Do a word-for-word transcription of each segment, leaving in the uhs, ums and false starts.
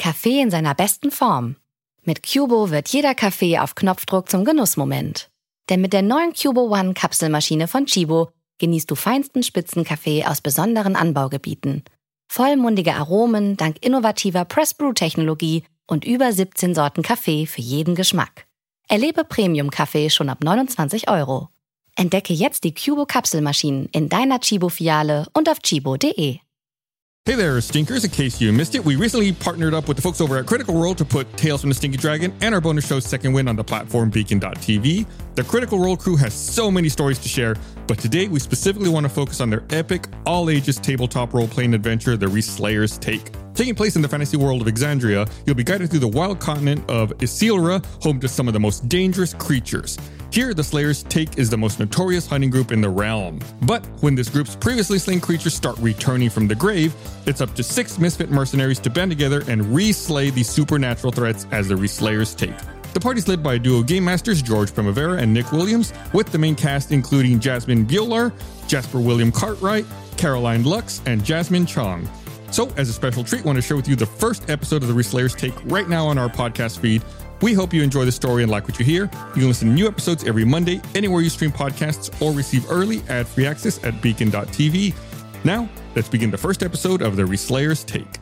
Kaffee in seiner besten Form. Mit Cubo wird jeder Kaffee auf Knopfdruck zum Genussmoment. Denn mit der neuen Cubo One Kapselmaschine von Chibo genießt du feinsten Spitzenkaffee aus besonderen Anbaugebieten. Vollmundige Aromen dank innovativer Press-Brew-Technologie und über siebzehn Sorten Kaffee für jeden Geschmack. Erlebe Premium-Kaffee schon ab neunundzwanzig Euro. Entdecke jetzt die Cubo Kapselmaschinen in deiner Chibo-Filiale und auf chibo punkt de. Hey there, Stinkers. In case you missed it, we recently partnered up with the folks over at Critical Role to put Tales from the Stinky Dragon and our bonus show Second Wind on the platform beacon dot t v. The Critical Role crew has so many stories to share, but today we specifically want to focus on their epic, all-ages tabletop role-playing adventure, The Reslayer's Take. Taking place in the fantasy world of Exandria, you'll be guided through the wild continent of Isilra, home to some of the most dangerous creatures. Here, the Slayer's Take is the most notorious hunting group in the realm. But when this group's previously slain creatures start returning from the grave, it's up to six misfit mercenaries to band together and re-slay these supernatural threats as the Reslayer's Take. The party's led by duo game masters George Primavera and Nick Williams, with the main cast including Jasmine Bueller, Jasper William Cartwright, Caroline Lux, and Jasmine Chong. So, as a special treat, I want to share with you the first episode of The Reslayer's Take right now on our podcast feed. We hope you enjoy the story and like what you hear. You can listen to new episodes every Monday, anywhere you stream podcasts, or receive early ad-free access at beacon dot t v. Now, let's begin the first episode of The Reslayer's Take.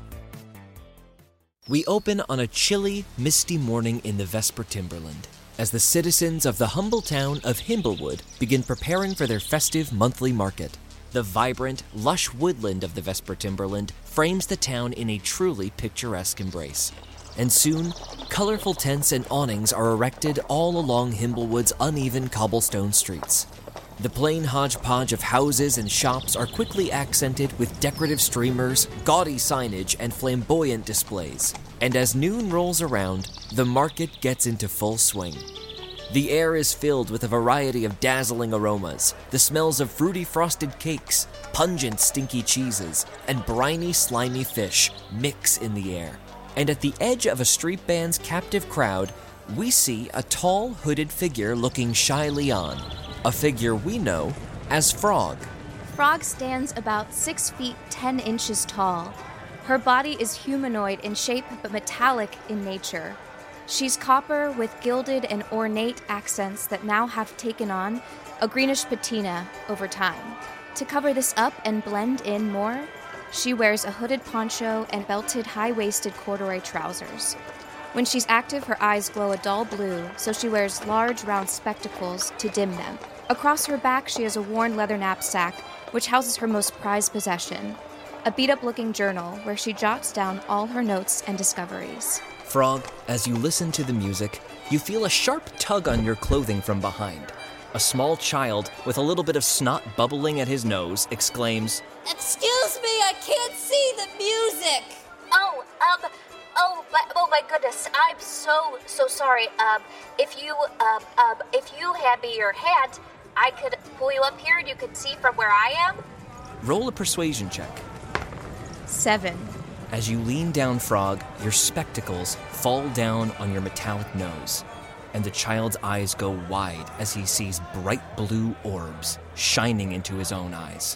We open on a chilly, misty morning in the Vesper Timberland, as the citizens of the humble town of Himblewood begin preparing for their festive monthly market. The vibrant, lush woodland of the Vesper Timberland frames the town in a truly picturesque embrace. And soon, colorful tents and awnings are erected all along Himblewood's uneven cobblestone streets. The plain hodgepodge of houses and shops are quickly accented with decorative streamers, gaudy signage, and flamboyant displays. And as noon rolls around, the market gets into full swing. The air is filled with a variety of dazzling aromas. The smells of fruity frosted cakes, pungent stinky cheeses, and briny slimy fish mix in the air. And at the edge of a street band's captive crowd, we see a tall, hooded figure looking shyly on. A figure we know as Frog. Frog stands about six feet ten inches tall. Her body is humanoid in shape but metallic in nature. She's copper with gilded and ornate accents that now have taken on a greenish patina over time. To cover this up and blend in more, she wears a hooded poncho and belted high-waisted corduroy trousers. When she's active, her eyes glow a dull blue, so she wears large, round spectacles to dim them. Across her back, she has a worn leather knapsack, which houses her most prized possession, a beat-up-looking journal where she jots down all her notes and discoveries. Frog, as you listen to the music, you feel a sharp tug on your clothing from behind. A small child, with a little bit of snot bubbling at his nose, exclaims, "Excuse me, I can't see the music!" Oh, um, oh, my, oh my goodness, I'm so, so sorry. Um, if you, um, um, if you hand me your hat, I could pull you up here and you could see from where I am. Roll a persuasion check. Seven. As you lean down, Frog, your spectacles fall down on your metallic nose, and the child's eyes go wide as he sees bright blue orbs shining into his own eyes.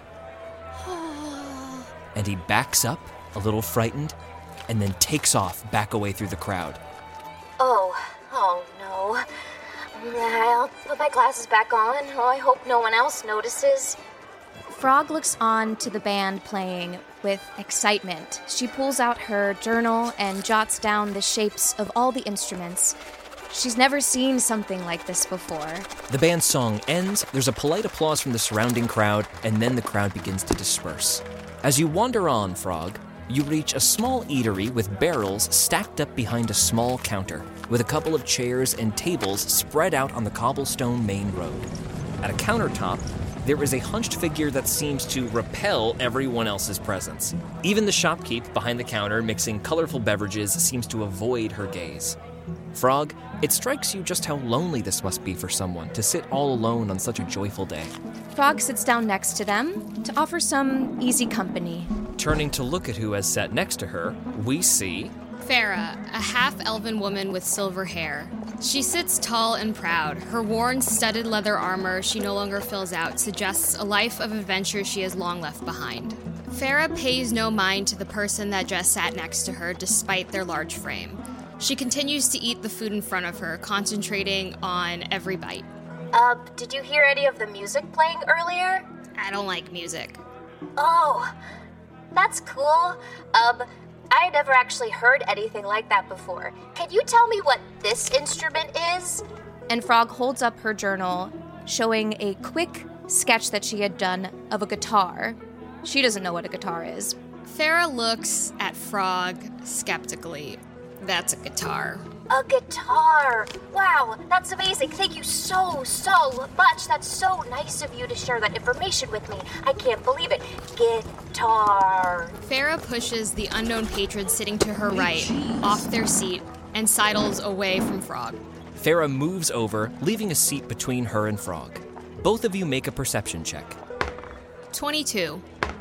And he backs up, a little frightened, and then takes off back away through the crowd. Oh, oh no. I'll put my glasses back on. Oh, I hope no one else notices. Frog looks on to the band playing with excitement. She pulls out her journal and jots down the shapes of all the instruments. She's never seen something like this before. The band's song ends, there's a polite applause from the surrounding crowd, and then the crowd begins to disperse. As you wander on, Frog, you reach a small eatery with barrels stacked up behind a small counter, with a couple of chairs and tables spread out on the cobblestone main road. At a countertop, there is a hunched figure that seems to repel everyone else's presence. Even the shopkeep behind the counter mixing colorful beverages seems to avoid her gaze. Frog, it strikes you just how lonely this must be for someone to sit all alone on such a joyful day. Frog sits down next to them to offer some easy company. Turning to look at who has sat next to her, we see Farah, a half-elven woman with silver hair. She sits tall and proud. Her worn, studded leather armor she no longer fills out suggests a life of adventure she has long left behind. Farah pays no mind to the person that just sat next to her despite their large frame. She continues to eat the food in front of her, concentrating on every bite. Uh, did you hear any of the music playing earlier? I don't like music. Oh, that's cool. Um, I never actually heard anything like that before. Can you tell me what this instrument is? And Frog holds up her journal, showing a quick sketch that she had done of a guitar. She doesn't know what a guitar is. Farah looks at Frog skeptically. That's a guitar. A guitar. Wow, that's amazing. Thank you so, so much. That's so nice of you to share that information with me. I can't believe it. Guitar. Farah pushes the unknown patron sitting to her right off their seat and sidles away from Frog. Farah moves over, leaving a seat between her and Frog. Both of you make a perception check. twenty-two.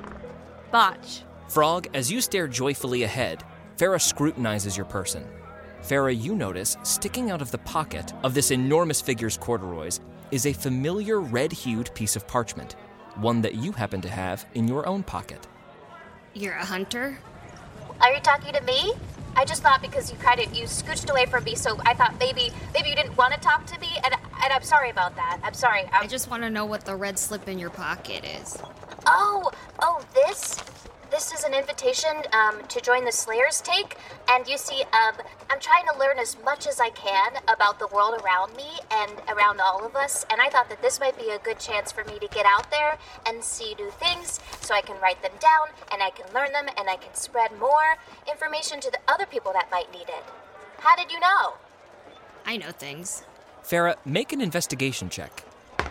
Botch. Frog, as you stare joyfully ahead, Farah scrutinizes your person. Farah, you notice, sticking out of the pocket of this enormous figure's corduroys is a familiar red-hued piece of parchment, one that you happen to have in your own pocket. You're a hunter? Are you talking to me? I just thought because you kind of, you scooched away from me, so I thought maybe, maybe you didn't want to talk to me, and, and I'm sorry about that. I'm sorry. I'm... I just want to know what the red slip in your pocket is. Oh, oh, this? This is an invitation um, to join the Slayer's Take, and you see, um, I'm trying to learn as much as I can about the world around me and around all of us, and I thought that this might be a good chance for me to get out there and see new things, so I can write them down, and I can learn them, and I can spread more information to the other people that might need it. How did you know? I know things. Farah, make an investigation check.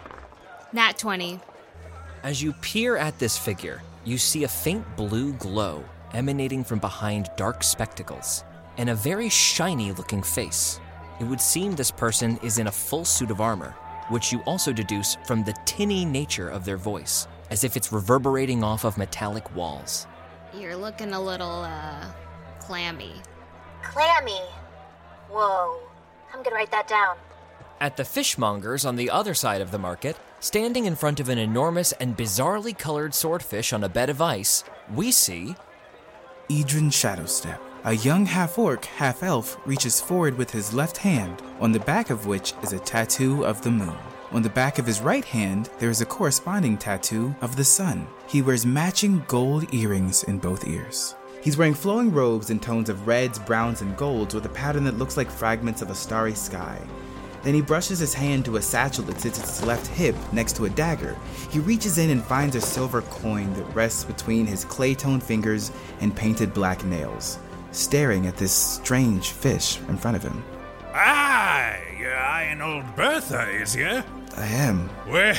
Nat twenty. As you peer at this figure, you see a faint blue glow emanating from behind dark spectacles and a very shiny-looking face. It would seem this person is in a full suit of armor, which you also deduce from the tinny nature of their voice, as if it's reverberating off of metallic walls. You're looking a little, uh, clammy. Clammy. Whoa. I'm gonna write that down. At the fishmongers on the other side of the market, standing in front of an enormous and bizarrely colored swordfish on a bed of ice, we see... Idrin Shadowstep. A young half-orc, half-elf reaches forward with his left hand, on the back of which is a tattoo of the moon. On the back of his right hand, there is a corresponding tattoo of the sun. He wears matching gold earrings in both ears. He's wearing flowing robes in tones of reds, browns, and golds with a pattern that looks like fragments of a starry sky. Then he brushes his hand to a satchel that sits at his left hip next to a dagger. He reaches in and finds a silver coin that rests between his clay-toned fingers and painted black nails, staring at this strange fish in front of him. Ah, you're eyeing old Bertha, is ya? I am. Well,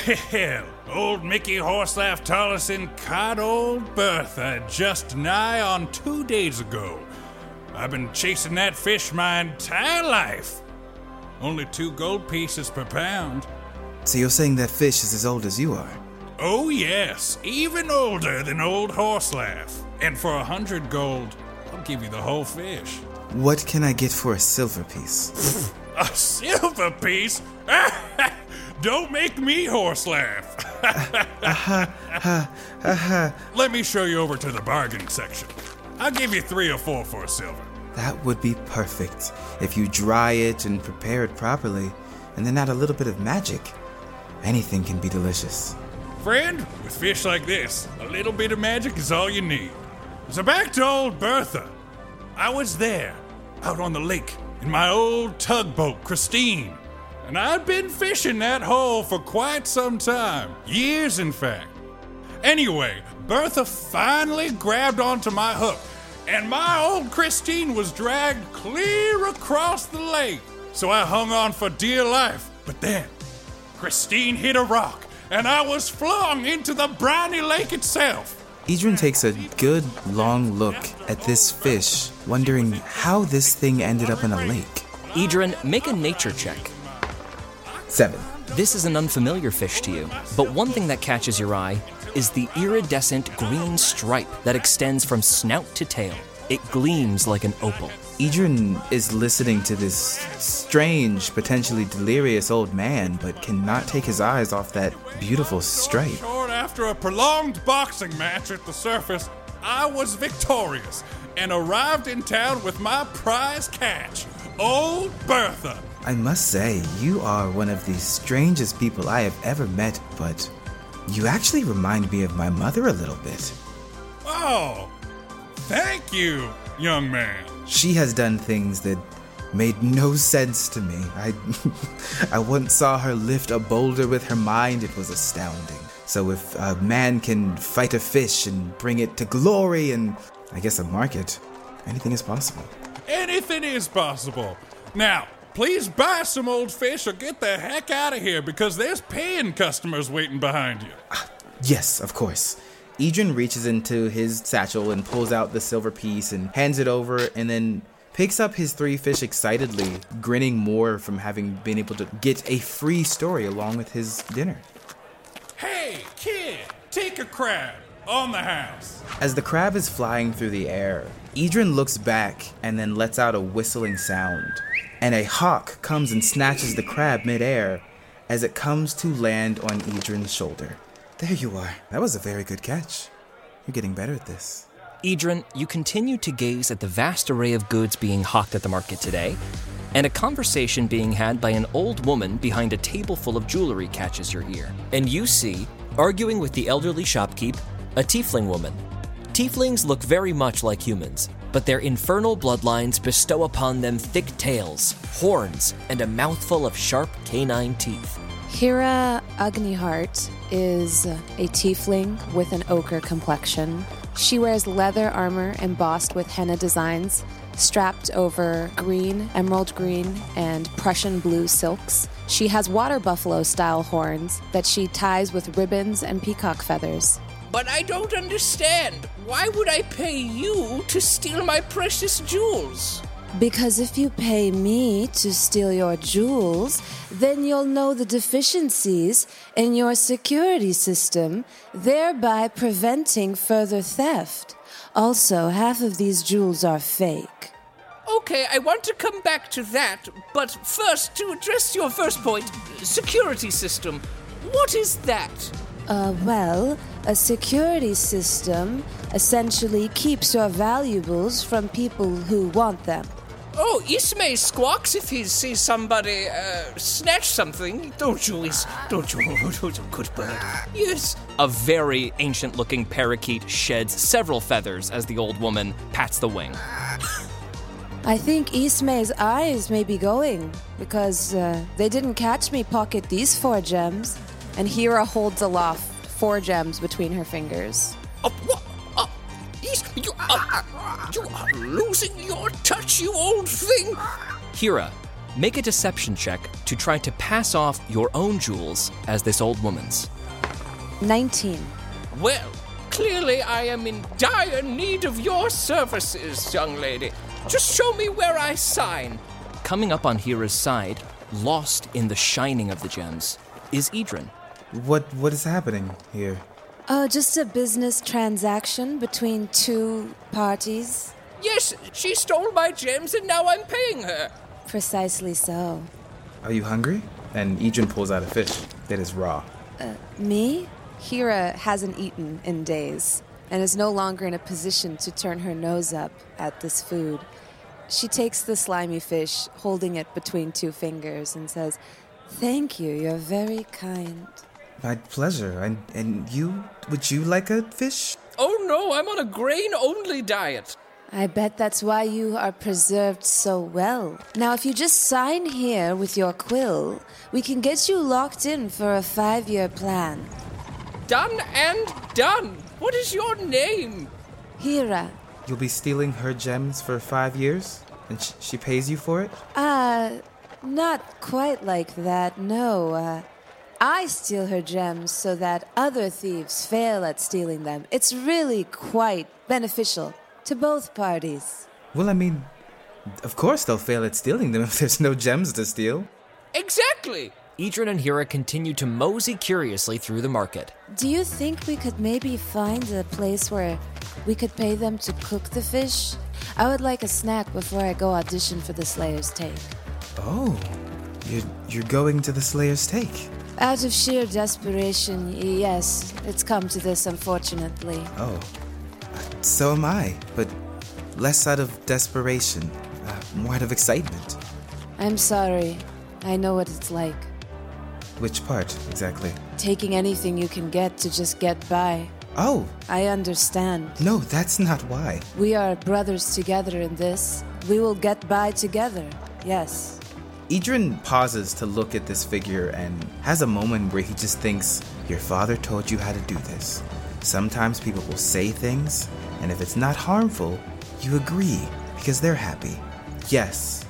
old Mickey Horselaugh Tollison caught old Bertha just nigh on two days ago. I've been chasing that fish my entire life. Only two gold pieces per pound. So you're saying that fish is as old as you are? Oh yes, even older than old Horselaugh. And for a hundred gold, I'll give you the whole fish. What can I get for a silver piece? A silver piece? Don't make me horse laugh. uh-huh, uh, uh-huh. Let me show you over to the bargaining section. I'll give you three or four for a silver. That would be perfect if you dry it and prepare it properly, and then add a little bit of magic. Anything can be delicious. Friend, with fish like this, a little bit of magic is all you need. So back to old Bertha. I was there, out on the lake, in my old tugboat, Christine. And I'd been fishing that hole for quite some time. Years, in fact. Anyway, Bertha finally grabbed onto my hook, and my old Christine was dragged clear across the lake. So I hung on for dear life. But then, Christine hit a rock, and I was flung into the briny lake itself. Idrin takes a good, long look at this fish, wondering how this thing ended up in a lake. Idrin, make a nature check. Seven. This is an unfamiliar fish to you, but one thing that catches your eye is the iridescent green stripe that extends from snout to tail. It gleams like an opal. Idrin is listening to this strange, potentially delirious old man, but cannot take his eyes off that beautiful stripe. Short after a prolonged boxing match at the surface, I was victorious and arrived in town with my prize catch, Old Bertha. I must say, you are one of the strangest people I have ever met, but you actually remind me of my mother a little bit. Oh, thank you, young man. She has done things that made no sense to me. I, I once saw her lift a boulder with her mind. It was astounding. So if a man can fight a fish and bring it to glory and, I guess, a market, anything is possible. Anything is possible. Now, please buy some old fish or get the heck out of here because there's paying customers waiting behind you. Ah, yes, of course. Idrin reaches into his satchel and pulls out the silver piece and hands it over and then picks up his three fish excitedly, grinning more from having been able to get a free story along with his dinner. Hey, kid, take a crab on the house. As the crab is flying through the air, Idrin looks back and then lets out a whistling sound. And a hawk comes and snatches the crab midair as it comes to land on Idrin's shoulder. There you are. That was a very good catch. You're getting better at this. Idrin, you continue to gaze at the vast array of goods being hawked at the market today, and a conversation being had by an old woman behind a table full of jewelry catches your ear. And you see, arguing with the elderly shopkeep, a tiefling woman. Tieflings look very much like humans, but their infernal bloodlines bestow upon them thick tails, horns, and a mouthful of sharp canine teeth. Hira Agniheart is a tiefling with an ochre complexion. She wears leather armor embossed with henna designs, strapped over green, emerald green, and Prussian blue silks. She has water buffalo-style horns that she ties with ribbons and peacock feathers. But I don't understand. Why would I pay you to steal my precious jewels? Because if you pay me to steal your jewels, then you'll know the deficiencies in your security system, thereby preventing further theft. Also, half of these jewels are fake. Okay, I want to come back to that, but first, to address your first point, security system. What is that? Uh, well, a security system essentially keeps your valuables from people who want them. Oh, Ismay squawks if he sees somebody uh, snatch something. Don't you, Is? Don't you? Don't you, good bird. Yes. A very ancient-looking parakeet sheds several feathers as the old woman pats the wing. I think Ismay's eyes may be going, because uh, they didn't catch me pocket these four gems. And Hira holds aloft four gems between her fingers. Uh, what? Uh, Is, you, uh, you are losing your touch, you old thing. Hira, make a deception check to try to pass off your own jewels as this old woman's. nineteen. Well, clearly I am in dire need of your services, young lady. Just show me where I sign. Coming up on Hira's side, lost in the shining of the gems, is Idrin. What What is happening here? Oh, just a business transaction between two parties. Yes, she stole my gems and now I'm paying her. Precisely so. Are you hungry? And Idrin pulls out a fish that is raw. Uh, me? Hira hasn't eaten in days and is no longer in a position to turn her nose up at this food. She takes the slimy fish, holding it between two fingers, and says, "Thank you, you're very kind." My pleasure. And, and you? Would you like a fish? Oh no, I'm on a grain-only diet. I bet that's why you are preserved so well. Now, if you just sign here with your quill, we can get you locked in for a five-year plan. Done and done. What is your name? Hira. You'll be stealing her gems for five years? And sh- she pays you for it? Uh, not quite like that, no. Uh, I steal her gems so that other thieves fail at stealing them. It's really quite beneficial to both parties. Well, I mean, of course they'll fail at stealing them if there's no gems to steal. Exactly! Idrin and Hira continue to mosey curiously through the market. Do you think we could maybe find a place where we could pay them to cook the fish? I would like a snack before I go audition for the Slayer's Take. Oh, you're, you're going to the Slayer's Take? Out of sheer desperation, yes. It's come to this, unfortunately. Oh. So am I, but less out of desperation, uh, more out of excitement. I'm sorry. I know what it's like. Which part, exactly? Taking anything you can get to just get by. Oh! I understand. No, that's not why. We are brothers together in this. We will get by together, yes. Idrin pauses to look at this figure and has a moment where he just thinks, your father told you how to do this. Sometimes people will say things, and if it's not harmful, you agree because they're happy. Yes.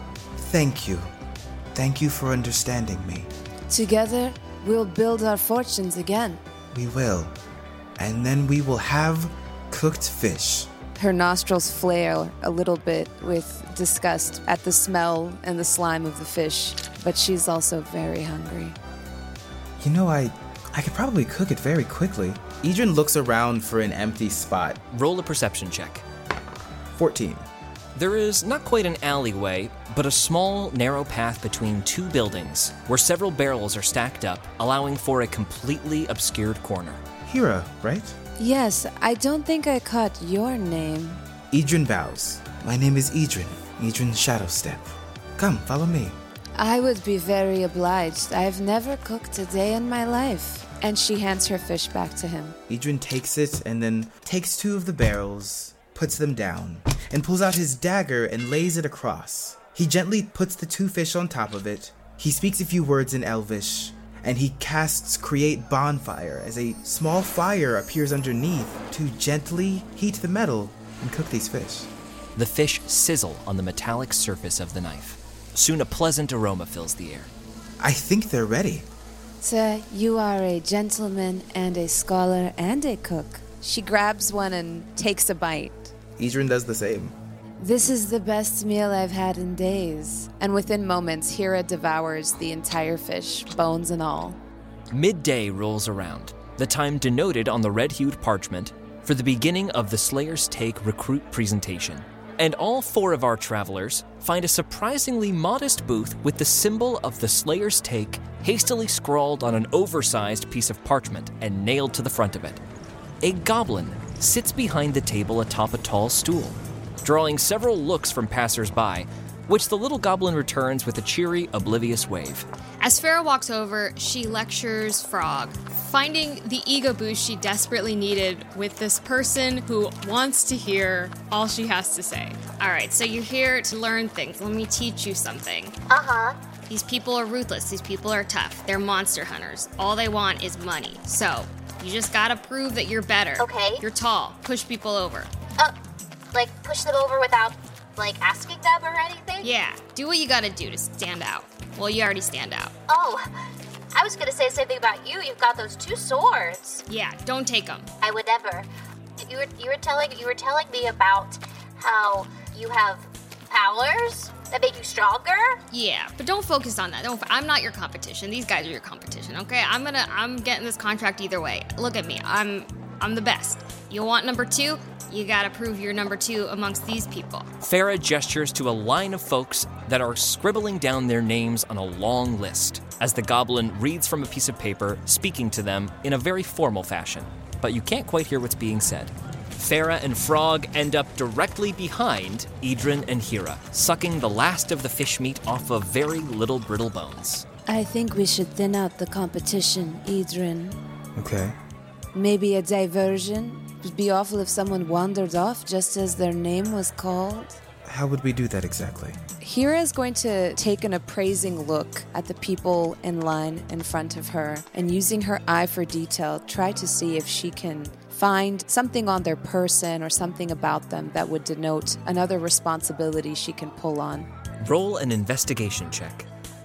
Thank you. Thank you for understanding me. Together, we'll build our fortunes again. We will. And then we will have cooked fish. Her nostrils flare a little bit with disgust at the smell and the slime of the fish, but she's also very hungry. You know, I I could probably cook it very quickly. Idrin looks around for an empty spot. Roll a perception check. fourteen. There is not quite an alleyway, but a small, narrow path between two buildings where several barrels are stacked up, allowing for a completely obscured corner. Hira, right? Yes, I don't think I caught your name. Idrin bows. My name is Idrin. Idrin Shadowstep. Come, follow me. I would be very obliged. I've never cooked a day in my life. And she hands her fish back to him. Idrin takes it and then takes two of the barrels, puts them down, and pulls out his dagger and lays it across. He gently puts the two fish on top of it. He speaks a few words in Elvish, and he casts Create Bonfire as a small fire appears underneath to gently heat the metal and cook these fish. The fish sizzle on the metallic surface of the knife. Soon a pleasant aroma fills the air. I think they're ready. Sir, you are a gentleman and a scholar and a cook. She grabs one and takes a bite. Idrin does the same. This is the best meal I've had in days. And within moments, Hira devours the entire fish, bones and all. Midday rolls around, the time denoted on the red-hued parchment for the beginning of the Slayer's Take recruit presentation. And all four of our travelers find a surprisingly modest booth with the symbol of the Slayer's Take hastily scrawled on an oversized piece of parchment and nailed to the front of it. A goblin sits behind the table atop a tall stool, drawing several looks from passers-by, which the little goblin returns with a cheery, oblivious wave. As Farah walks over, she lectures Frog, finding the ego boost she desperately needed with this person who wants to hear all she has to say. All right, so you're here to learn things. Let me teach you something. Uh-huh. These people are ruthless. These people are tough. They're monster hunters. All they want is money. So, you just gotta prove that you're better. Okay. You're tall. Push people over. Uh, like, push them over without, like, asking them or anything? Yeah, do what you gotta do to stand out. Well, you already stand out. Oh, I was gonna say something about you. You've got those two swords. Yeah, don't take them. I would never. You were you were telling you were telling me about how you have powers that make you stronger. Yeah, but don't focus on that. Don't. I'm not your competition. These guys are your competition. Okay, I'm gonna. I'm getting this contract either way. Look at me. I'm. I'm the best. You want number two? You gotta prove you're number two amongst these people. Farah gestures to a line of folks that are scribbling down their names on a long list, as the goblin reads from a piece of paper, speaking to them in a very formal fashion. But you can't quite hear what's being said. Farah and Frog end up directly behind Idrin and Hira, sucking the last of the fish meat off of very little brittle bones. I think we should thin out the competition, Idrin. Okay. Maybe a diversion? It would be awful if someone wandered off just as their name was called. How would we do that exactly? Hira is going to take an appraising look at the people in line in front of her and, using her eye for detail, try to see if she can find something on their person or something about them that would denote another responsibility she can pull on. Roll an investigation check.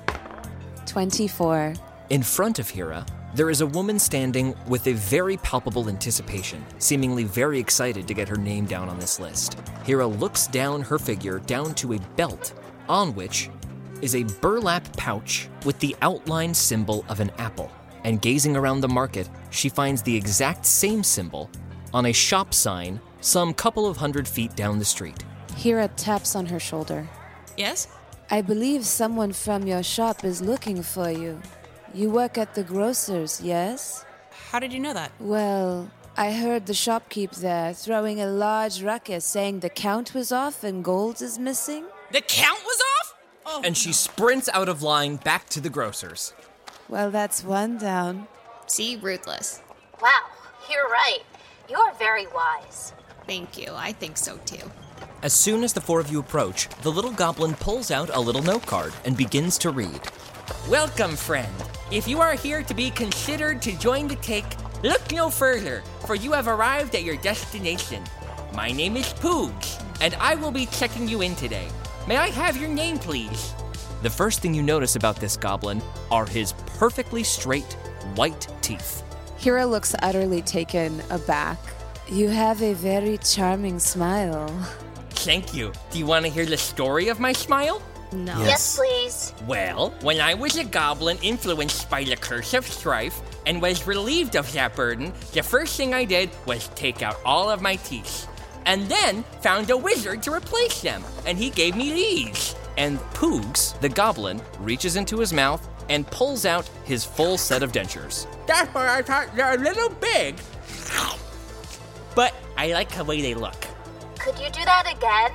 twenty-four. In front of Hira, there is a woman standing with a very palpable anticipation, seemingly very excited to get her name down on this list. Hira looks down her figure down to a belt, on which is a burlap pouch with the outline symbol of an apple. And gazing around the market, she finds the exact same symbol on a shop sign some couple of hundred feet down the street. Hira taps on her shoulder. Yes? I believe someone from your shop is looking for you. You work at the grocer's, yes? How did you know that? Well, I heard the shopkeep there throwing a large ruckus saying the count was off and gold is missing. The count was off? Oh, and she sprints out of line back to the grocer's. Well, that's one down. See, ruthless. Wow, you're right. You are very wise. Thank you. I think so too. As soon as the four of you approach, the little goblin pulls out a little note card and begins to read. Welcome, friend. If you are here to be considered to join the take, look no further, for you have arrived at your destination. My name is Poogs, and I will be checking you in today. May I have your name, please? The first thing you notice about this goblin are his perfectly straight, white teeth. Hira looks utterly taken aback. You have a very charming smile. Thank you. Do you want to hear the story of my smile? No. Yes, yes please. Well, when I was a goblin influenced by the curse of strife and was relieved of that burden, the first thing I did was take out all of my teeth. And then found a wizard to replace them, and he gave me these. And Poogs, the goblin, reaches into his mouth and pulls out his full set of dentures. That's why I thought they're a little big. But I like the way they look. Could you do that again?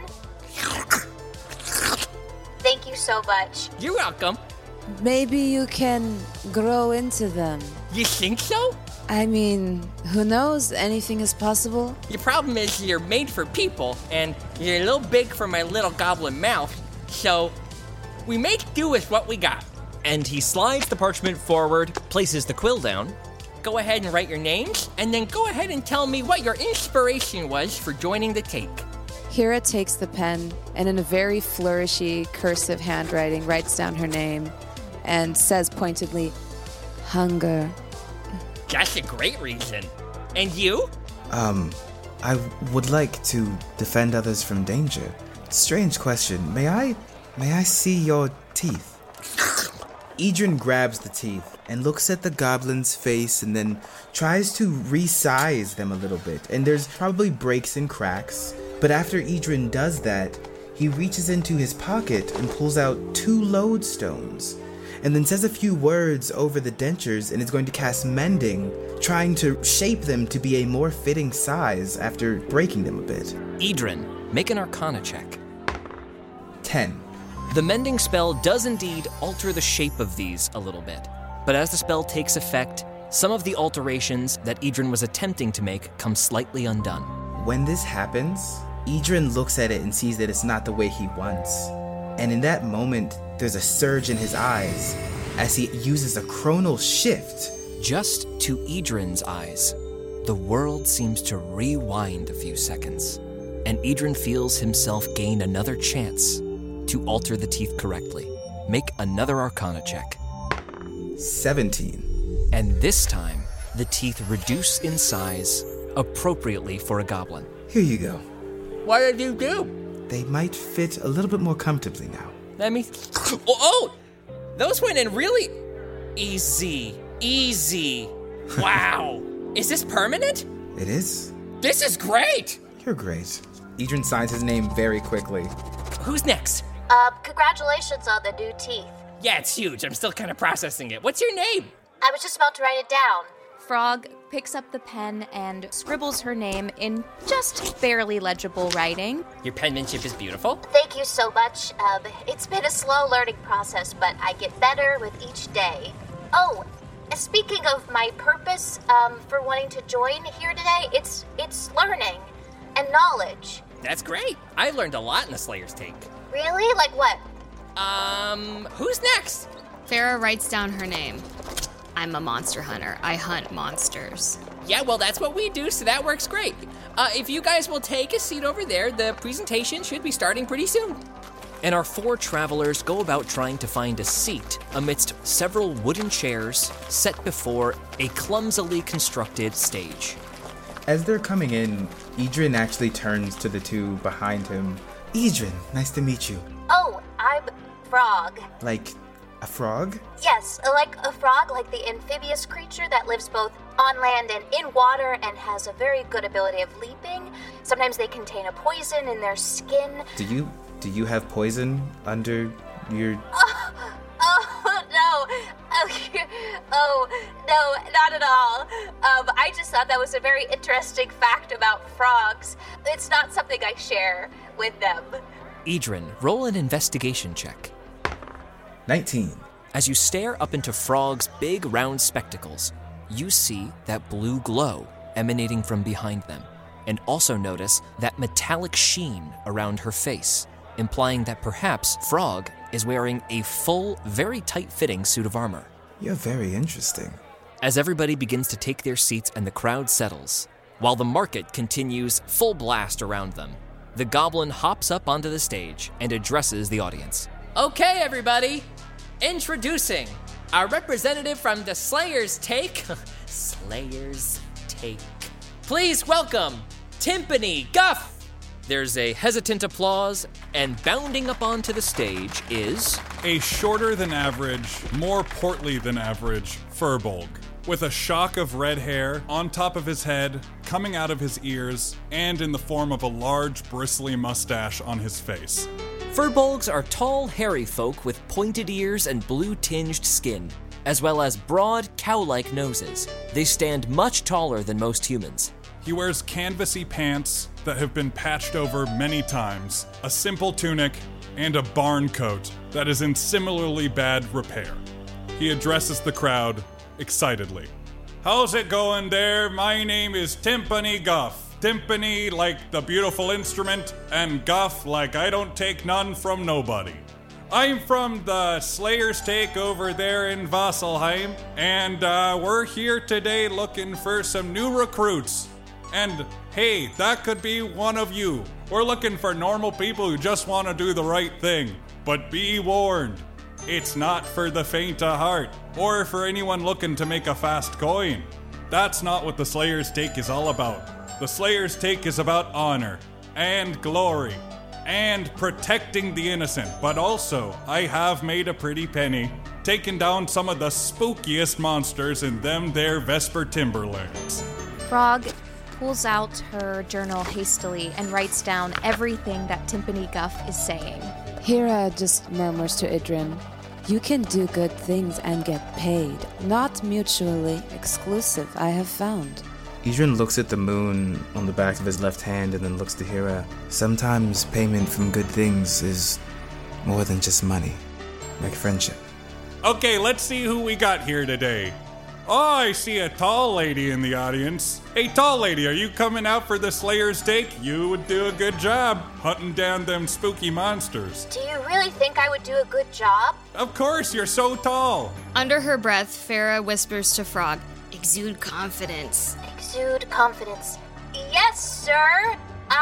Thank you so much. You're welcome. Maybe you can grow into them. You think so? I mean, who knows? Anything is possible. The problem is you're made for people, and you're a little big for my little goblin mouth, so we make do with what we got. And he slides the parchment forward, places the quill down. Go ahead and write your names, and then go ahead and tell me what your inspiration was for joining the take. Hira takes the pen and in a very flourishy, cursive handwriting writes down her name and says pointedly, hunger. That's a great reason. And you? Um, I would like to defend others from danger. Strange question. May I, may I see your teeth? Idrin grabs the teeth and looks at the goblin's face and then tries to resize them a little bit. And there's probably breaks and cracks. But after Idrin does that, he reaches into his pocket and pulls out two lodestones. And then says a few words over the dentures and is going to cast Mending, trying to shape them to be a more fitting size after breaking them a bit. Idrin, make an Arcana check. Ten. The Mending spell does indeed alter the shape of these a little bit, but as the spell takes effect, some of the alterations that Idrin was attempting to make come slightly undone. When this happens, Idrin looks at it and sees that it's not the way he wants. And in that moment, there's a surge in his eyes as he uses a chronal shift. Just to Idrin's eyes, the world seems to rewind a few seconds, and Idrin feels himself gain another chance to alter the teeth correctly. Make another Arcana check. seventeen. And this time, the teeth reduce in size appropriately for a goblin. Here you go. What did you do? They might fit a little bit more comfortably now. Let me... Oh, oh! Those went in really... Easy. Easy. Wow. Is this permanent? It is. This is great! You're great. Idrin signs his name very quickly. Who's next? Uh, congratulations on the new teeth. Yeah, it's huge. I'm still kind of processing it. What's your name? I was just about to write it down. Frog picks up the pen and scribbles her name in just barely legible writing. Your penmanship is beautiful. Thank you so much. Um, it's been a slow learning process, but I get better with each day. Oh, speaking of my purpose um, for wanting to join here today, it's it's learning and knowledge. That's great. I learned a lot in the Slayer's Take. Really? Like what? Um, who's next? Farah writes down her name. I'm a monster hunter. I hunt monsters. Yeah, well, that's what we do, so that works great. Uh, if you guys will take a seat over there, the presentation should be starting pretty soon. And our four travelers go about trying to find a seat amidst several wooden chairs set before a clumsily constructed stage. As they're coming in, Idrin actually turns to the two behind him. Idrin, nice to meet you. Oh, I'm Frog. Like a frog? Yes, like a frog, like the amphibious creature that lives both on land and in water and has a very good ability of leaping. Sometimes they contain a poison in their skin. Do you do you have poison under your... Oh, oh no. Oh, oh no, not at all. Um, I just thought that was a very interesting fact about frogs. It's not something I share with them. Idrin, roll an investigation check. nineteen. As you stare up into Frog's big round spectacles, you see that blue glow emanating from behind them, and also notice that metallic sheen around her face, implying that perhaps Frog is wearing a full, very tight-fitting suit of armor. You're very interesting. As everybody begins to take their seats and the crowd settles, while the market continues full blast around them, the goblin hops up onto the stage and addresses the audience. Okay, everybody. Introducing our representative from the Slayer's Take. Slayer's Take. Please welcome Timpani Guff. There's a hesitant applause, and bounding up onto the stage is... a shorter than average, more portly than average Furbolg, with a shock of red hair on top of his head, coming out of his ears, and in the form of a large, bristly mustache on his face. Furbolgs are tall, hairy folk with pointed ears and blue-tinged skin, as well as broad, cow-like noses. They stand much taller than most humans. He wears canvasy pants that have been patched over many times, a simple tunic, and a barn coat that is in similarly bad repair. He addresses the crowd excitedly. How's it going there? My name is Timpani Guff. Timpani like the beautiful instrument, and Guff like I don't take none from nobody. I'm from the Slayer's Take over there in Vasselheim, and uh, we're here today looking for some new recruits. And hey, that could be one of you. We're looking for normal people who just want to do the right thing. But be warned, it's not for the faint of heart, or for anyone looking to make a fast coin. That's not what the Slayer's Take is all about. The Slayer's Take is about honor, and glory, and protecting the innocent. But also, I have made a pretty penny, taking down some of the spookiest monsters in them there Vesper Timberlands. Frog pulls out her journal hastily and writes down everything that Timpani Guff is saying. Hira just murmurs to Idrin, "You can do good things and get paid. Not mutually exclusive, I have found." Idrin looks at the moon on the back of his left hand and then looks to Hira. Sometimes payment from good things is more than just money, like friendship. Okay, let's see who we got here today. Oh, I see a tall lady in the audience. Hey, tall lady, are you coming out for the Slayer's Take? You would do a good job hunting down them spooky monsters. Do you really think I would do a good job? Of course, you're so tall. Under her breath, Farah whispers to Frog, "Exude confidence." Exude confidence. Yes, sir.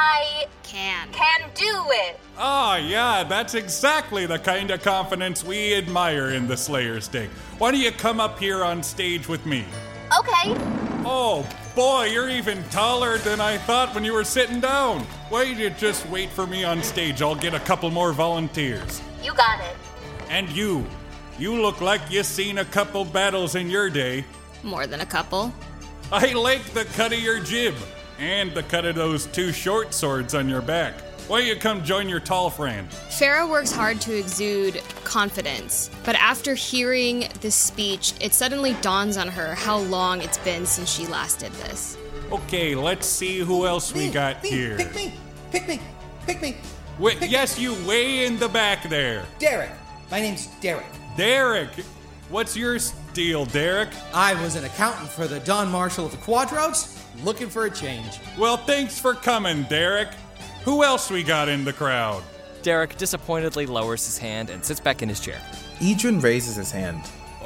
I can. Can do it. Oh, yeah, that's exactly the kind of confidence we admire in the Slayer's Take. Why don't you come up here on stage with me? Okay. Oh, boy, you're even taller than I thought when you were sitting down. Why don't you just wait for me on stage? I'll get a couple more volunteers. You got it. And you. You look like you've seen a couple battles in your day. More than a couple. I like the cut of your jib. And the cut of those two short swords on your back. Why don't you come join your tall friend? Farah works hard to exude confidence, but after hearing this speech, it suddenly dawns on her how long it's been since she last did this. Okay, let's see who else we me, got me, here. Pick me, pick me, pick me. Wait, pick yes, me. you way in the back there. Derek. My name's Derek. Derek. What's your deal, Derek? I was an accountant for the Don Marshall of the Quadroads. Looking for a change. Well, thanks for coming, Derek. Who else we got in the crowd? Derek disappointedly lowers his hand and sits back in his chair. Idrin raises his hand.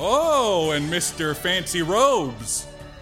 Oh, and Mister Fancy Robes.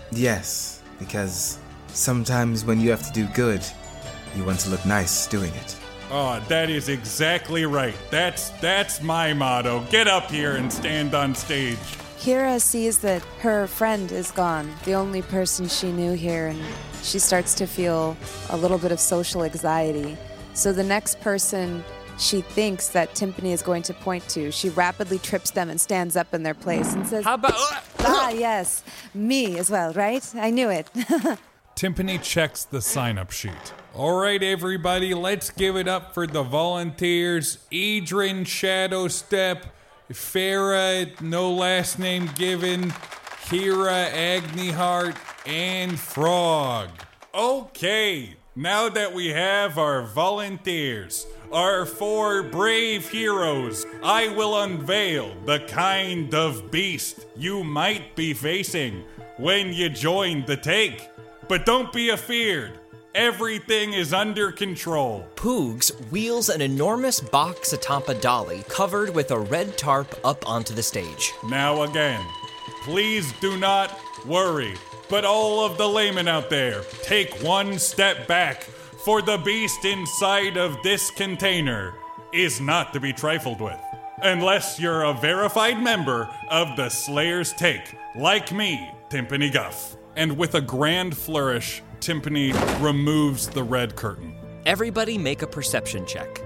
Yes, because sometimes when you have to do good, you want to look nice doing it. Oh, that is exactly right. That's that's my motto. Get up here and stand on stage. Hira sees that her friend is gone, the only person she knew here, and she starts to feel a little bit of social anxiety. So the next person she thinks that Timpani is going to point to, she rapidly trips them and stands up in their place and says, "How about..." Ah, yes, me as well, right? I knew it. Timpani checks the sign-up sheet. All right, everybody, let's give it up for the volunteers. Idrin Shadowstep, Farah, no last name given, Kira, Agneheart, and Frog. Okay, now that we have our volunteers, our four brave heroes, I will unveil the kind of beast you might be facing when you join the take. But don't be afeared. Everything is under control. Poogs wheels an enormous box atop a dolly covered with a red tarp up onto the stage. Now again, please do not worry. But all of the laymen out there, take one step back, for the beast inside of this container is not to be trifled with. Unless you're a verified member of the Slayer's Take, like me, Timpani Guff. And with a grand flourish, Timpani removes the red curtain. Everybody make a perception check.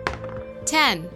ten.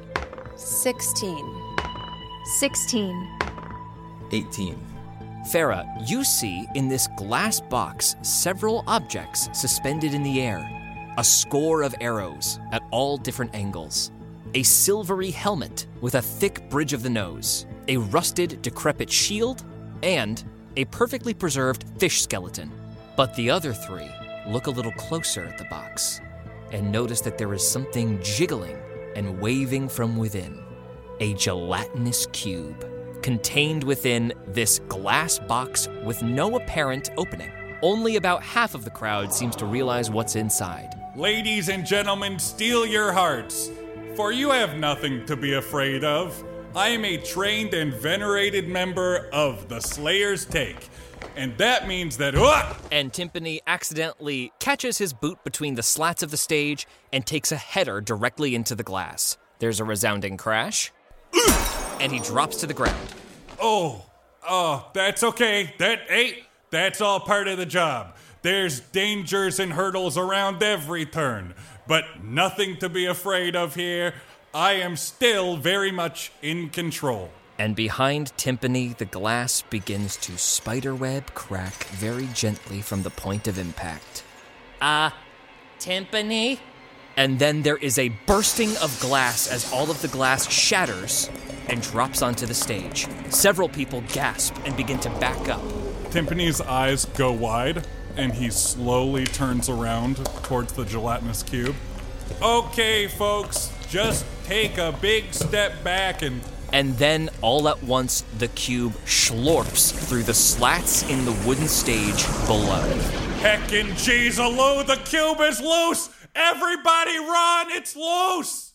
sixteen. sixteen. eighteen. Farah, you see in this glass box several objects suspended in the air. A score of arrows at all different angles. A silvery helmet with a thick bridge of the nose. A rusted, decrepit shield. And a perfectly preserved fish skeleton. But the other three look a little closer at the box and notice that there is something jiggling and waving from within. A gelatinous cube contained within this glass box with no apparent opening. Only about half of the crowd seems to realize what's inside. Ladies and gentlemen, steel your hearts, for you have nothing to be afraid of. I am a trained and venerated member of the Slayer's Take, and that means that... Uh, and Timpani accidentally catches his boot between the slats of the stage and takes a header directly into the glass. There's a resounding crash, and he drops to the ground. Oh, oh, that's okay. That, hey, that's all part of the job. There's dangers and hurdles around every turn, but nothing to be afraid of here. I am still very much in control. And behind Timpani, the glass begins to spiderweb crack very gently from the point of impact. Uh, Timpani? And then there is a bursting of glass as all of the glass shatters and drops onto the stage. Several people gasp and begin to back up. Timpani's eyes go wide, and he slowly turns around towards the gelatinous cube. Okay, folks, just take a big step back and... And then, all at once, the cube schlorps through the slats in the wooden stage below. Heckin' jeez-a-lo, the cube is loose! Everybody run, it's loose!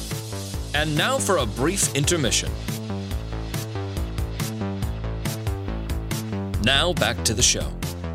And now for a brief intermission. Now back to the show.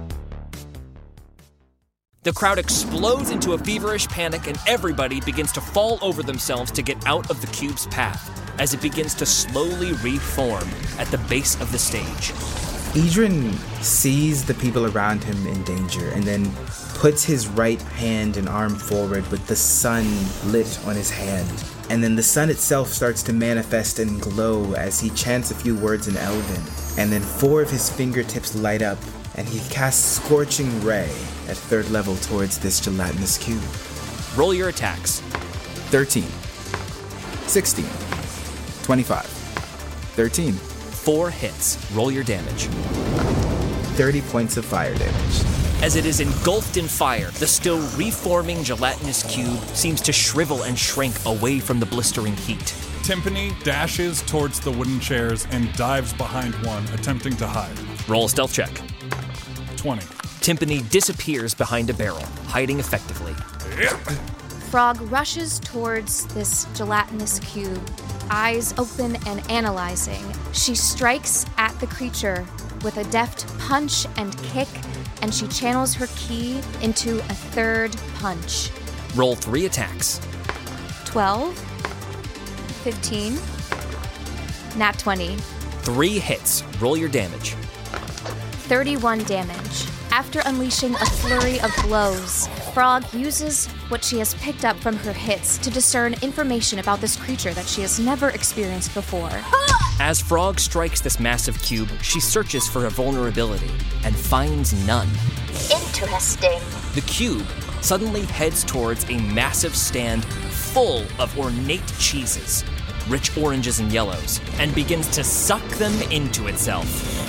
The crowd explodes into a feverish panic and everybody begins to fall over themselves to get out of the cube's path as it begins to slowly reform at the base of the stage. Idrin sees the people around him in danger and then puts his right hand and arm forward with the sun lit on his hand. And then the sun itself starts to manifest and glow as he chants a few words in Elven. And then four of his fingertips light up and he casts Scorching Ray at third level towards this gelatinous cube. Roll your attacks. thirteen. sixteen. twenty-five. thirteen. Four hits. Roll your damage. thirty points of fire damage. As it is engulfed in fire, the still reforming gelatinous cube seems to shrivel and shrink away from the blistering heat. Timpani dashes towards the wooden chairs and dives behind one, attempting to hide. Roll a stealth check. twenty. Timpani disappears behind a barrel, hiding effectively. Frog rushes towards this gelatinous cube, eyes open and analyzing. She strikes at the creature with a deft punch and kick, and she channels her ki into a third punch. Roll three attacks. twelve, fifteen, nat twenty. Three hits. Roll your damage. thirty-one damage. After unleashing a flurry of blows, Frog uses what she has picked up from her hits to discern information about this creature that she has never experienced before. As Frog strikes this massive cube, she searches for a vulnerability and finds none. Interesting. The cube suddenly heads towards a massive stand full of ornate cheeses, rich oranges and yellows, and begins to suck them into itself.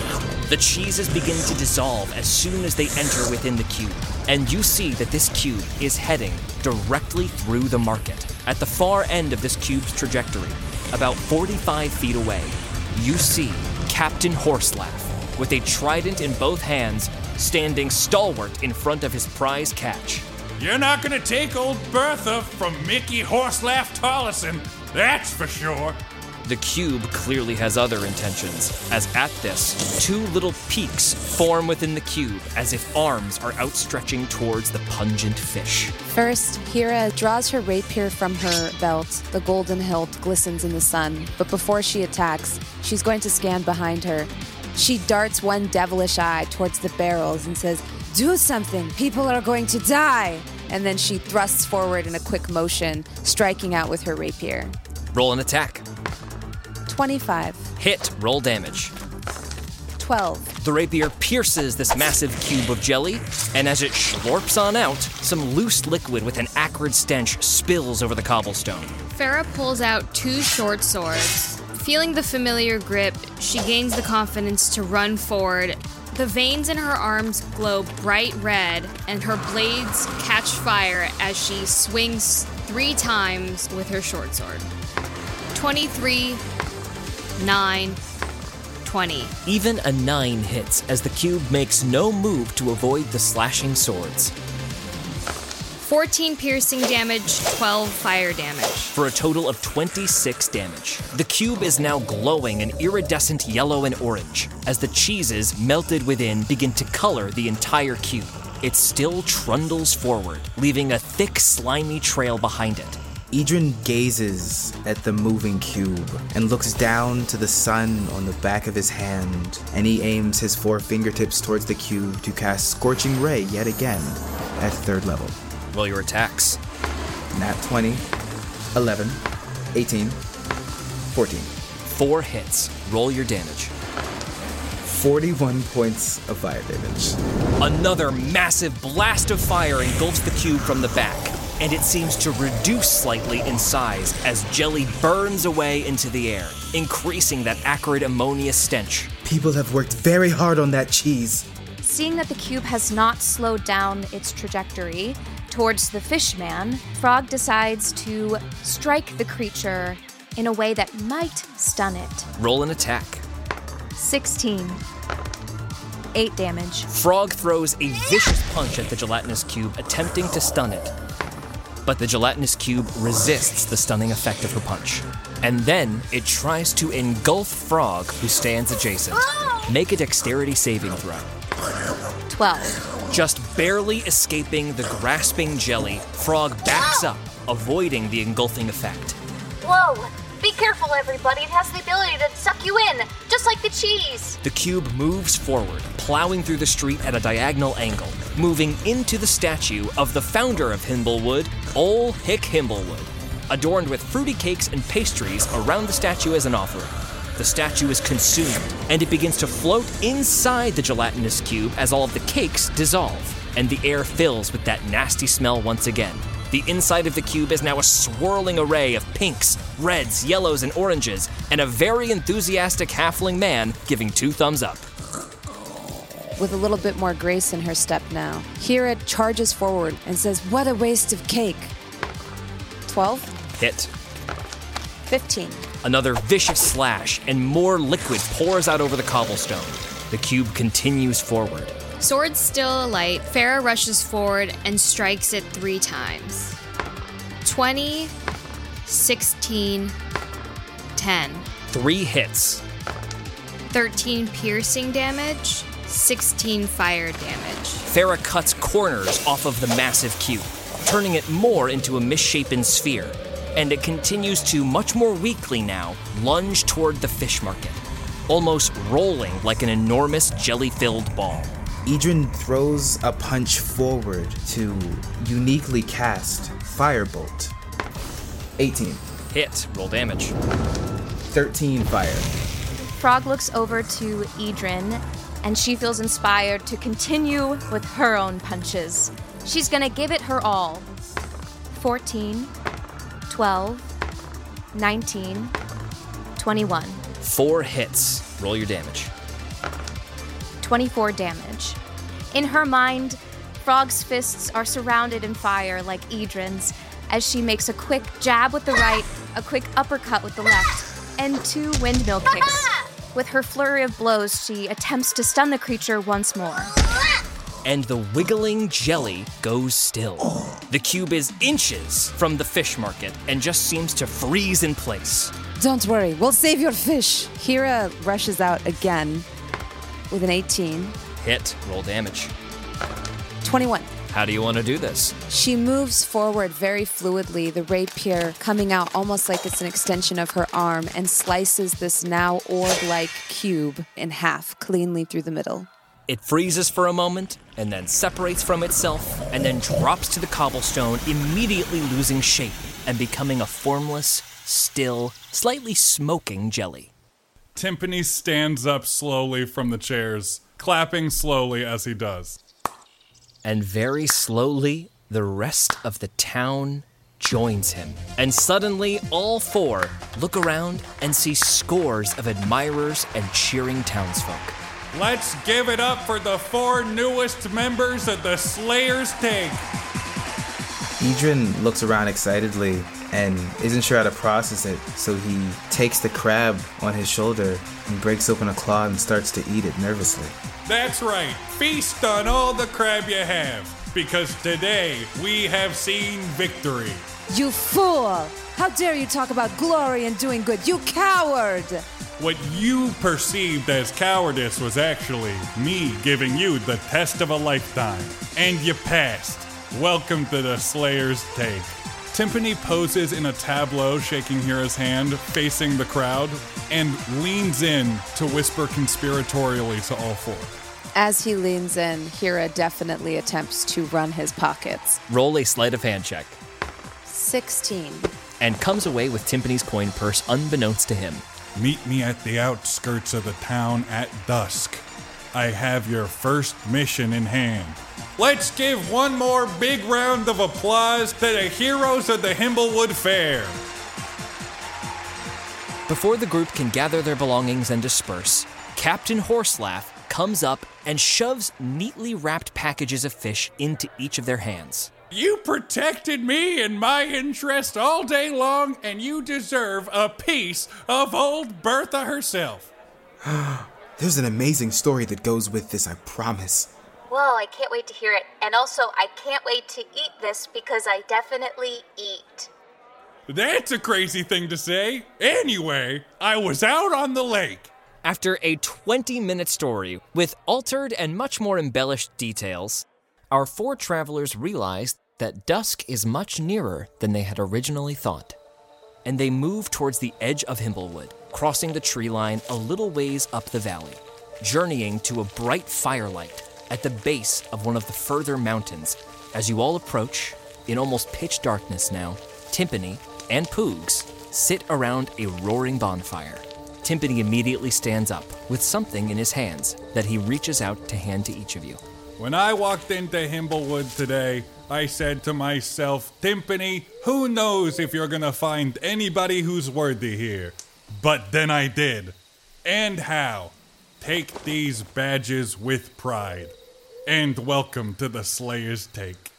The cheeses begin to dissolve as soon as they enter within the cube, and you see that this cube is heading directly through the market. At the far end of this cube's trajectory, about forty-five feet away, you see Captain Horselaugh, with a trident in both hands, standing stalwart in front of his prize catch. You're not gonna take old Bertha from Mickey Horselaugh Tollison, that's for sure. The cube clearly has other intentions, as at this, two little peaks form within the cube as if arms are outstretching towards the pungent fish. First, Hera draws her rapier from her belt. The golden hilt glistens in the sun, but before she attacks, she's going to scan behind her. She darts one devilish eye towards the barrels and says, "Do something! People are going to die!" And then she thrusts forward in a quick motion, striking out with her rapier. Roll an attack. twenty-five. Hit, roll damage. twelve. The rapier pierces this massive cube of jelly, and as it schlorps on out, some loose liquid with an acrid stench spills over the cobblestone. Farah pulls out two short swords. Feeling the familiar grip, she gains the confidence to run forward. The veins in her arms glow bright red, and her blades catch fire as she swings three times with her short sword. twenty-three, nine, twenty. Even a nine hits as the cube makes no move to avoid the slashing swords. fourteen piercing damage, twelve fire damage. For a total of twenty-six damage. The cube is now glowing an iridescent yellow and orange as the cheeses melted within begin to color the entire cube. It still trundles forward, leaving a thick, slimy trail behind it. Idrin gazes at the moving cube and looks down to the sun on the back of his hand, and he aims his four fingertips towards the cube to cast Scorching Ray yet again at third level. Roll your attacks. Nat twenty, eleven, eighteen, fourteen. Four hits. Roll your damage. forty-one points of fire damage. Another massive blast of fire engulfs the cube from the back, and it seems to reduce slightly in size as jelly burns away into the air, increasing that acrid ammonia stench. People have worked very hard on that cheese. Seeing that the cube has not slowed down its trajectory towards the fishman, Frog decides to strike the creature in a way that might stun it. Roll an attack. sixteen. eight damage. Frog throws a vicious punch at the gelatinous cube, attempting to stun it. But the gelatinous cube resists the stunning effect of her punch. And then it tries to engulf Frog, who stands adjacent. Make a dexterity saving throw. twelve. Just barely escaping the grasping jelly, Frog backs up, avoiding the engulfing effect. Whoa! Be careful, everybody. It has the ability to suck you in, just like the cheese. The cube moves forward, plowing through the street at a diagonal angle, moving into the statue of the founder of Himblewood, Ol Hick Himblewood, adorned with fruity cakes and pastries around the statue as an offering. The statue is consumed, and it begins to float inside the gelatinous cube as all of the cakes dissolve, and the air fills with that nasty smell once again. The inside of the cube is now a swirling array of pinks, reds, yellows, and oranges, and a very enthusiastic halfling man giving two thumbs up. With a little bit more grace in her step now, Hera charges forward and says, "What a waste of cake." twelve. Hit. fifteen. Another vicious slash, and more liquid pours out over the cobblestone. The cube continues forward. Sword still alight, Farah rushes forward and strikes it three times. twenty, sixteen, ten. Three hits. thirteen piercing damage, sixteen fire damage. Farah cuts corners off of the massive cube, turning it more into a misshapen sphere, and it continues to, much more weakly now, lunge toward the fish market, almost rolling like an enormous jelly-filled ball. Idrin throws a punch forward to uniquely cast Firebolt. eighteen. Hit. Roll damage. thirteen fire. Frog looks over to Idrin, and she feels inspired to continue with her own punches. She's gonna give it her all. fourteen, twelve, nineteen, twenty-one. Four hits. Roll your damage. twenty-four damage. In her mind, Frog's fists are surrounded in fire like Idrin's as she makes a quick jab with the right, a quick uppercut with the left, and two windmill kicks. With her flurry of blows, she attempts to stun the creature once more. And the wiggling jelly goes still. The cube is inches from the fish market and just seems to freeze in place. Don't worry, we'll save your fish. Hira rushes out again with an eighteen. Hit, roll damage. twenty-one. How do you want to do this? She moves forward very fluidly, the rapier coming out almost like it's an extension of her arm, and slices this now orb-like cube in half, cleanly through the middle. It freezes for a moment, and then separates from itself, and then drops to the cobblestone, immediately losing shape and becoming a formless, still, slightly smoking jelly. Timpani stands up slowly from the chairs, clapping slowly as he does. And very slowly, the rest of the town joins him. And suddenly, all four look around and see scores of admirers and cheering townsfolk. Let's give it up for the four newest members of the Slayer's Take. Idrin looks around excitedly and isn't sure how to process it, so he takes the crab on his shoulder and breaks open a claw and starts to eat it nervously. That's right. Feast on all the crab you have, because today we have seen victory. You fool! How dare you talk about glory and doing good, you coward! What you perceived as cowardice was actually me giving you the test of a lifetime. And you passed. Welcome to the Slayer's Take. Timpani poses in a tableau, shaking Hira's hand, facing the crowd, and leans in to whisper conspiratorially to all four. As he leans in, Hira definitely attempts to run his pockets. Roll a sleight of hand check. sixteen. And comes away with Timpani's coin purse unbeknownst to him. Meet me at the outskirts of the town at dusk. I have your first mission in hand. Let's give one more big round of applause to the heroes of the Himblewood Fair. Before the group can gather their belongings and disperse, Captain Horselaugh comes up and shoves neatly wrapped packages of fish into each of their hands. You protected me and my interest all day long, and you deserve a piece of old Bertha herself. There's an amazing story that goes with this, I promise. Whoa, I can't wait to hear it. And also, I can't wait to eat this because I definitely eat. That's a crazy thing to say. Anyway, I was out on the lake. After a twenty-minute story with altered and much more embellished details, our four travelers realized that dusk is much nearer than they had originally thought. And they moved towards the edge of Himblewood, crossing the tree line a little ways up the valley, journeying to a bright firelight at the base of one of the further mountains. As you all approach, in almost pitch darkness now, Timpani and Poogs sit around a roaring bonfire. Timpani immediately stands up with something in his hands that he reaches out to hand to each of you. When I walked into Himblewood today, I said to myself, Timpani, who knows if you're gonna find anybody who's worthy here? But then I did. And how? Take these badges with pride. And welcome to the Slayer's Take.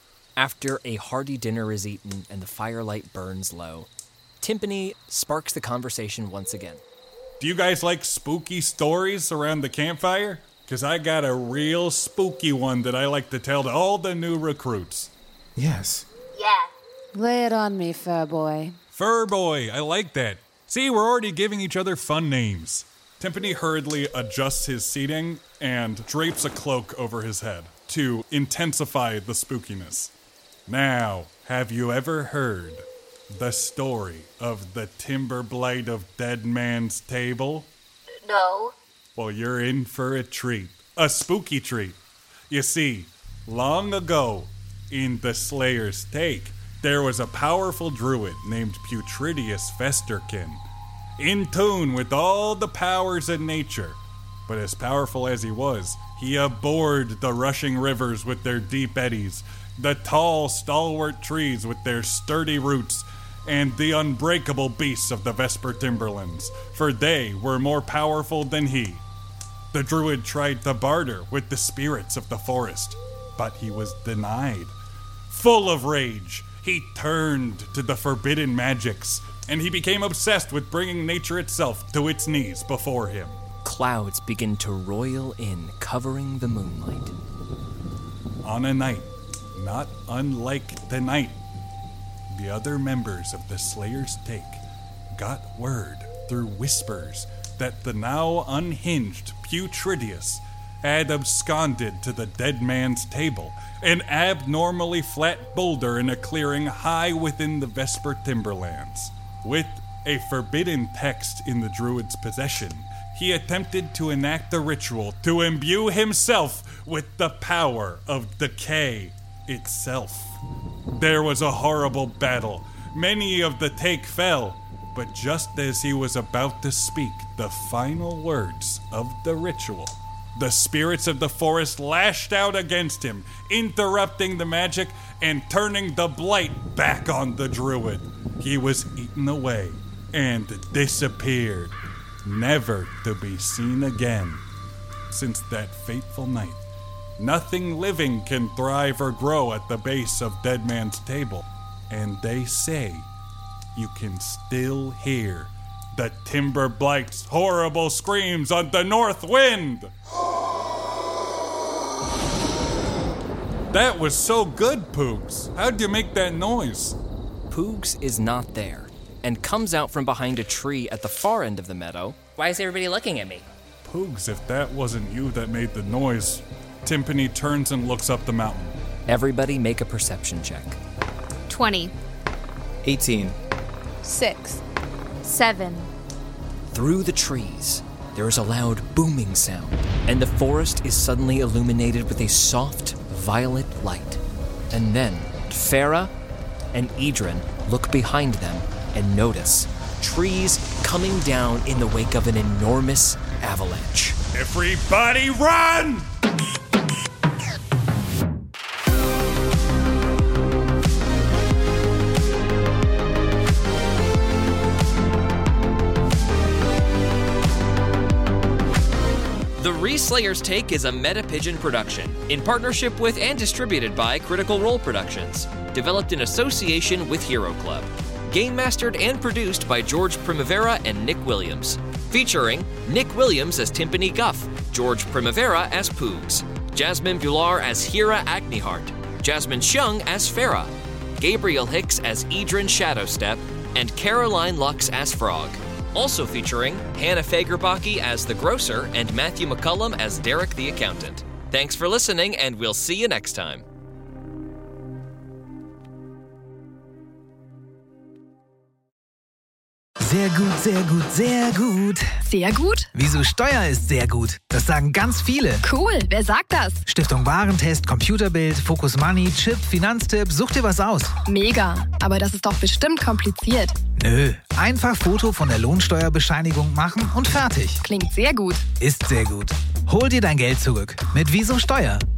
After a hearty dinner is eaten and the firelight burns low, Timpani sparks the conversation once again. Do you guys like spooky stories around the campfire? Because I got a real spooky one that I like to tell to all the new recruits. Yes. Yeah. Lay it on me, fur boy. Fur boy, I like that. See, we're already giving each other fun names. Timpani hurriedly adjusts his seating and drapes a cloak over his head to intensify the spookiness. Now, have you ever heard the story of the Timber Blight of Dead Man's Table? No. Well, you're in for a treat. A spooky treat. You see, long ago, in the Slayer's Take, there was a powerful druid named Putridius Festerkin, in tune with all the powers of nature. But as powerful as he was, he abhorred the rushing rivers with their deep eddies, the tall, stalwart trees with their sturdy roots, and the unbreakable beasts of the Vesper Timberlands, for they were more powerful than he. The druid tried to barter with the spirits of the forest, but he was denied. Full of rage, he turned to the forbidden magics, and he became obsessed with bringing nature itself to its knees before him. Clouds begin to roil in, covering the moonlight. On a night not unlike the night, the other members of the Slayer's Take got word through whispers that the now unhinged Putridius had absconded to the dead man's table, an abnormally flat boulder in a clearing high within the Vesper Timberlands. With a forbidden text in the druid's possession, he attempted to enact a ritual to imbue himself with the power of decay itself. There was a horrible battle. Many of the Take fell, but just as he was about to speak the final words of the ritual, the spirits of the forest lashed out against him, interrupting the magic and turning the blight back on the druid. He was eaten away and disappeared, never to be seen again. Since that fateful night, nothing living can thrive or grow at the base of Dead Man's Table, and they say you can still hear the timber blight's horrible screams on the north wind. That was so good, Poogs. How'd you make that noise? Poogs is not there and comes out from behind a tree at the far end of the meadow. Why is everybody looking at me? Poogs, if that wasn't you that made the noise. Timpani turns and looks up the mountain. Everybody make a perception check. twenty. eighteen. Six. Seven. Through the trees, there is a loud booming sound, and the forest is suddenly illuminated with a soft, violet light. And then, Farah and Idrin look behind them and notice trees coming down in the wake of an enormous avalanche. Everybody run! The Reslayer's Take is a Metapigeon production, in partnership with and distributed by Critical Role Productions, developed in association with Hero Club. Game mastered and produced by George Primavera and Nick Williams. Featuring Nick Williams as Timpani Guff, George Primavera as Poogs, Jasmine Bular as Hira Agniheart, Jasmine Shung as Farah, Gabriel Hicks as Idrin Shadowstep, and Caroline Lux as Frog. Also featuring Hannah Fagerbaki as the Grocer and Matthew McCullum as Derek the Accountant. Thanks for listening, and we'll see you next time. Sehr gut, sehr gut, sehr gut. Sehr gut? Wieso Steuer ist sehr gut? Das sagen ganz viele. Cool, wer sagt das? Stiftung Warentest, Computerbild, Focus Money, Chip, Finanztipp, such dir was aus. Mega, aber das ist doch bestimmt kompliziert. Nö, einfach Foto von der Lohnsteuerbescheinigung machen und fertig. Klingt sehr gut. Ist sehr gut. Hol dir dein Geld zurück mit Wieso Steuer.